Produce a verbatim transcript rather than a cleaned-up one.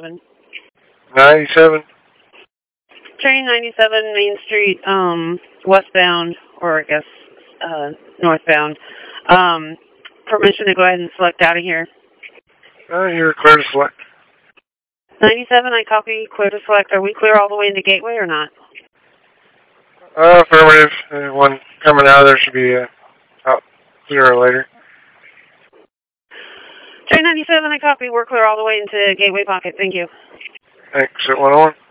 ninety-seven. ninety-seven. Train ninety-seven, Main Street, um, westbound, or I guess uh, northbound. Um, permission to go ahead and select out of here. Uh, you're clear to select. ninety-seven, I copy, clear to select. Are we clear all the way into Gateway or not? Uh, affirmative. Uh, one coming out of there should be uh, out clearer later. Train ninety-seven, I copy, we're clear all the way into Gateway Pocket. Thank you. Exit one oh one.